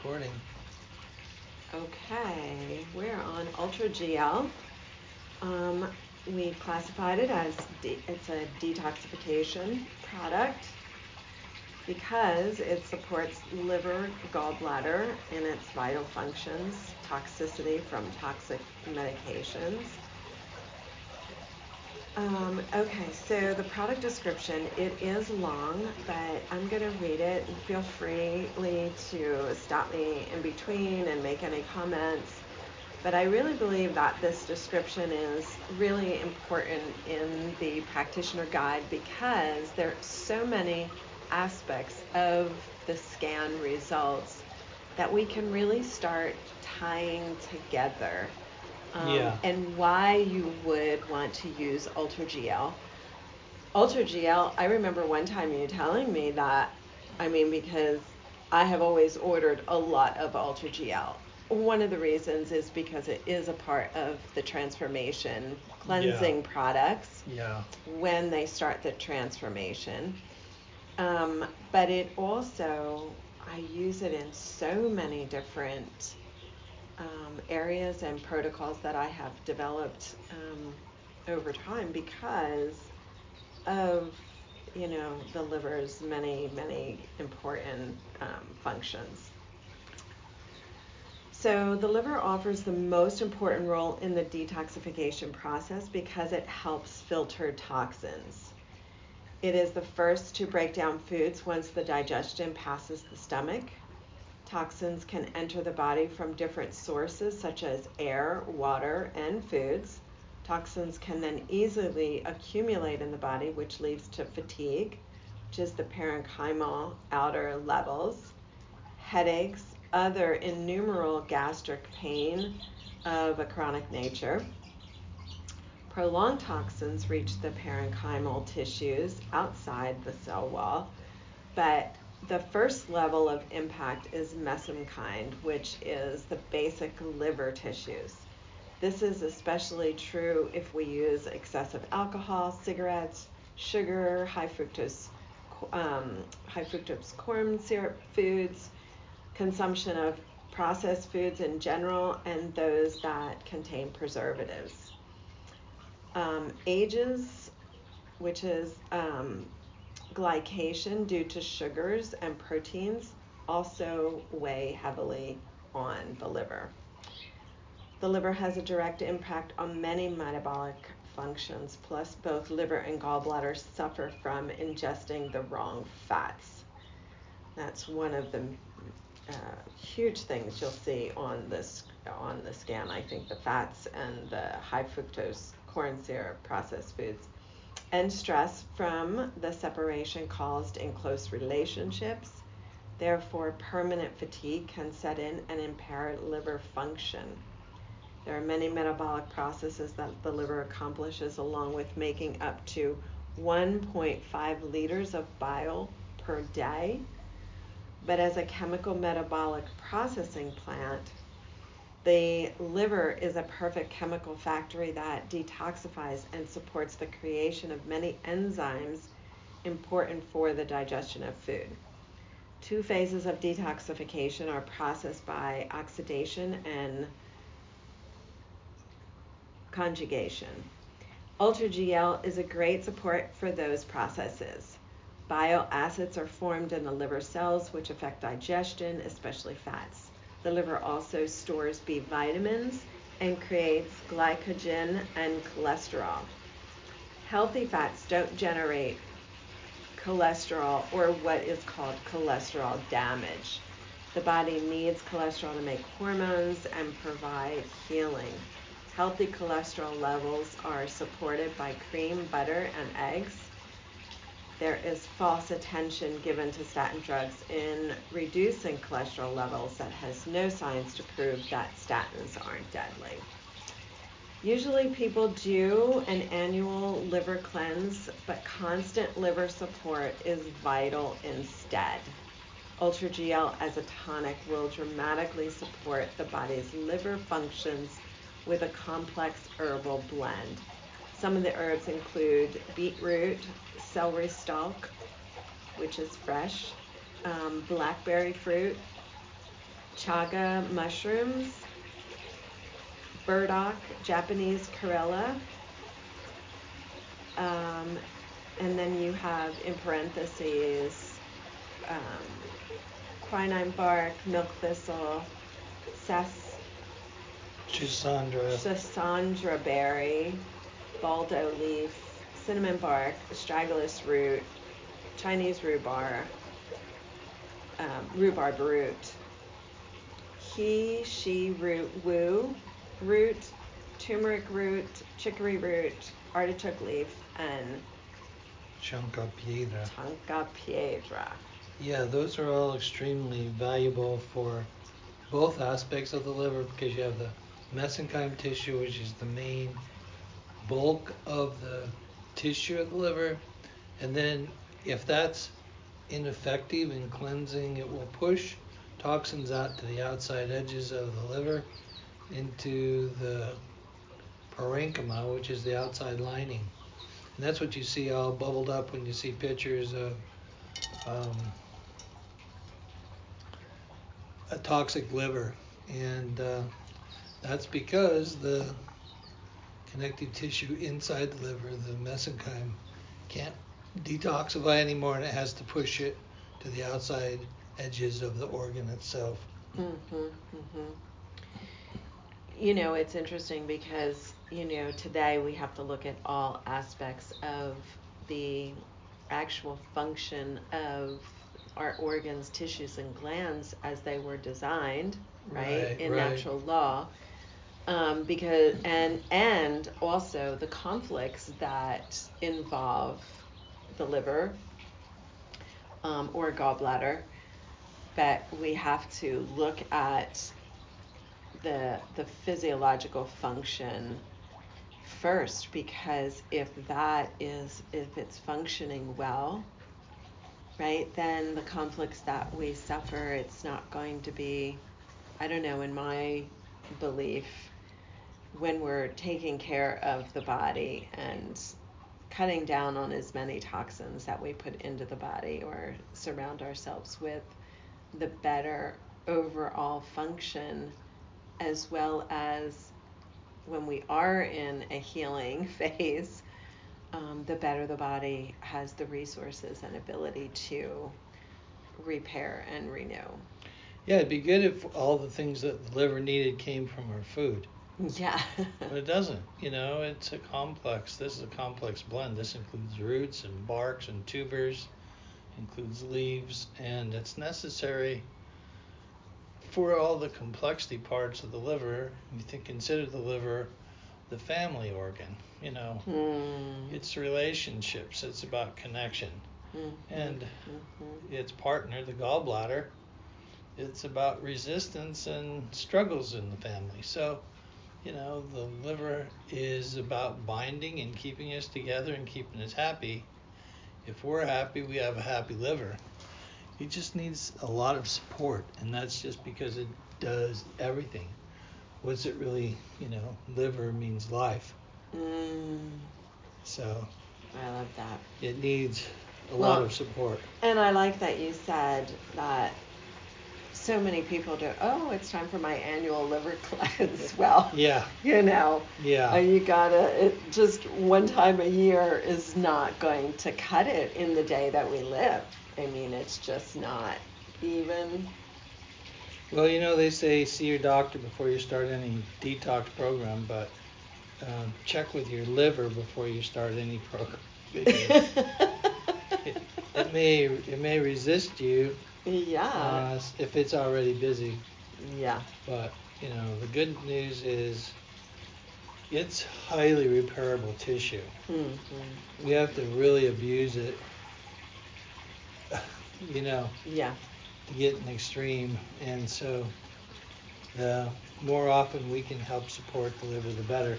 Recording. Okay, we're on Ultra GL. Um, we classified it as it's a detoxification product because it supports liver, gallbladder, and its vital functions, toxicity from toxic medications. Okay, so the product description, it is long, but I'm going to read it. Feel free to stop me in between and make any comments. But I really believe that this description is really important in the practitioner guide because there are so many aspects of the scan results that we can really start tying together. And why you would want to use Ultra GL. Ultra GL, I remember one time you telling me that, because I have always ordered a lot of Ultra GL. One of the reasons is because it is a part of the transformation cleansing products when they start the transformation. But it also, I use it in so many different areas and protocols that I have developed over time because of the liver's many important functions. So the liver offers the most important role in the detoxification process because it helps filter toxins. It is the first to break down foods once the digestion passes the stomach. Toxins can enter the body from different sources such as air, water, and foods. Toxins can then easily accumulate in the body, which leads to fatigue, which is the parenchymal outer levels, headaches, other innumerable gastric pain of a chronic nature. Prolonged toxins reach the parenchymal tissues outside the cell wall, but the first level of impact is mesenchyme, which is the basic liver tissues. This is especially true if we use excessive alcohol, cigarettes, sugar, high fructose corn syrup foods, consumption of processed foods in general, and those that contain preservatives. Ages, which is glycation due to sugars and proteins, also weigh heavily on the liver. The liver has a direct impact on many metabolic functions, plus both liver and gallbladder suffer from ingesting the wrong fats. That's one of the huge things you'll see on the scan. I think the fats and the high fructose corn syrup processed foods. And stress from the separation caused in close relationships. Therefore, permanent fatigue can set in and impair liver function. There are many metabolic processes that the liver accomplishes, along with making up to 1.5 liters of bile per day. But as a chemical metabolic processing plant, the liver is a perfect chemical factory that detoxifies and supports the creation of many enzymes important for the digestion of food. Two phases of detoxification are processed by oxidation and conjugation. Ultra GL is a great support for those processes. Bile acids are formed in the liver cells, which affect digestion, especially fats. The liver also stores B vitamins and creates glycogen and cholesterol. Healthy fats don't generate cholesterol or what is called cholesterol damage. The body needs cholesterol to make hormones and provide healing. Healthy cholesterol levels are supported by cream, butter, and eggs. There is false attention given to statin drugs in reducing cholesterol levels that has no science to prove that statins aren't deadly. Usually people do an annual liver cleanse, but constant liver support is vital instead. Ultra GL as a tonic will dramatically support the body's liver functions with a complex herbal blend. Some of the herbs include beetroot, celery stalk, which is fresh, blackberry fruit, chaga mushrooms, burdock, Japanese Corella, and then you have in parentheses quinine bark, milk thistle, Schisandra berry, baldo leaf, cinnamon bark, astragalus root, Chinese rhubarb, rhubarb root, she root, woo root, turmeric root, chicory root, artichoke leaf, and Chanca piedra. Chanca piedra. Yeah, those are all extremely valuable for both aspects of the liver, because you have the mesenchyme tissue, which is the main bulk of the tissue of the liver, and then if that's ineffective in cleansing, it will push toxins out to the outside edges of the liver into the parenchyma, which is the outside lining. And that's what you see all bubbled up when you see pictures of a toxic liver. And that's because the connective tissue inside the liver, the mesenchyme, can't detoxify anymore, and it has to push it to the outside edges of the organ itself. Mm-hmm, mm-hmm. It's interesting because, today we have to look at all aspects of the actual function of our organs, tissues, and glands as they were designed, right, in natural law. Because and also the conflicts that involve the liver or gallbladder, that we have to look at the physiological function first, because if it's functioning well, right, then the conflicts that we suffer, it's not going to be, I don't know, in my belief, when we're taking care of the body and cutting down on as many toxins that we put into the body or surround ourselves with, the better overall function, as well as when we are in a healing phase, the better the body has the resources and ability to repair and renew. Yeah, it'd be good if all the things that the liver needed came from our food. Yeah. But it doesn't. It's a complex. This is a complex blend. This includes roots and barks and tubers, includes leaves, and it's necessary for all the complexity parts of the liver. You can consider the liver the family organ. It's relationships. It's about connection. And its partner, the gallbladder, it's about resistance and struggles in the family. So, the liver is about binding and keeping us together and keeping us happy. If we're happy, we have a happy liver. It just needs a lot of support, and that's just because it does everything. What's it really, liver means life. So I love that. It needs a lot of support. And I like that you said that so many people do, it's time for my annual liver cleanse. Well, yeah. Yeah. You gotta, just one time a year is not going to cut it in the day that we live. I mean, it's just not even. Well, they say see your doctor before you start any detox program, but check with your liver before you start any program. It may resist you. Yeah. If it's already busy. Yeah. But the good news is it's highly repairable tissue. Mm-hmm. We have to really abuse it. Yeah. To get an extreme, and so the more often we can help support the liver, the better.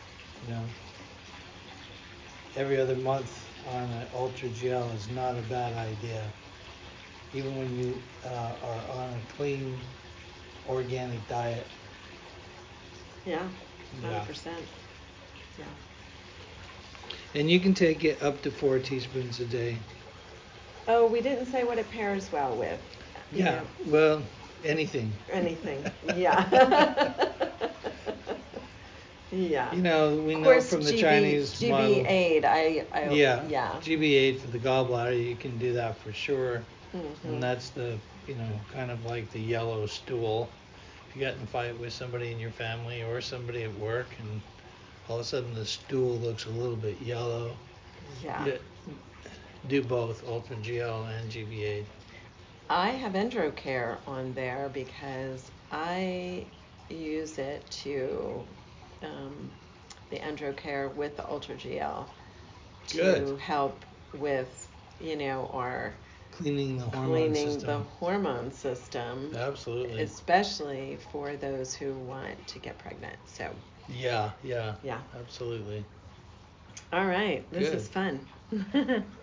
Every other month on an ultra gel is not a bad idea, even when you are on a clean organic diet. Yeah, 100%. Yeah. And you can take it up to 4 teaspoons a day. Oh, we didn't say what it pairs well with. Yeah, well, anything. Anything. Yeah. Yeah. You know, we Of know course, from the Chinese model. GB8, Yeah, yeah. GB8 for the gallbladder, you can do that for sure. Mm-hmm. And that's the, kind of like the yellow stool. If you get in a fight with somebody in your family or somebody at work and all of a sudden the stool looks a little bit yellow, Yeah. do both Ultra GL and GB8. I have EndroCare on there because I use it to the EndroCare with the Ultra GL to Good. help with, our Cleaning the hormone cleaning system. the hormone system, Absolutely. especially for those who want to get pregnant. So Yeah, yeah. absolutely. All right, this Good. is fun.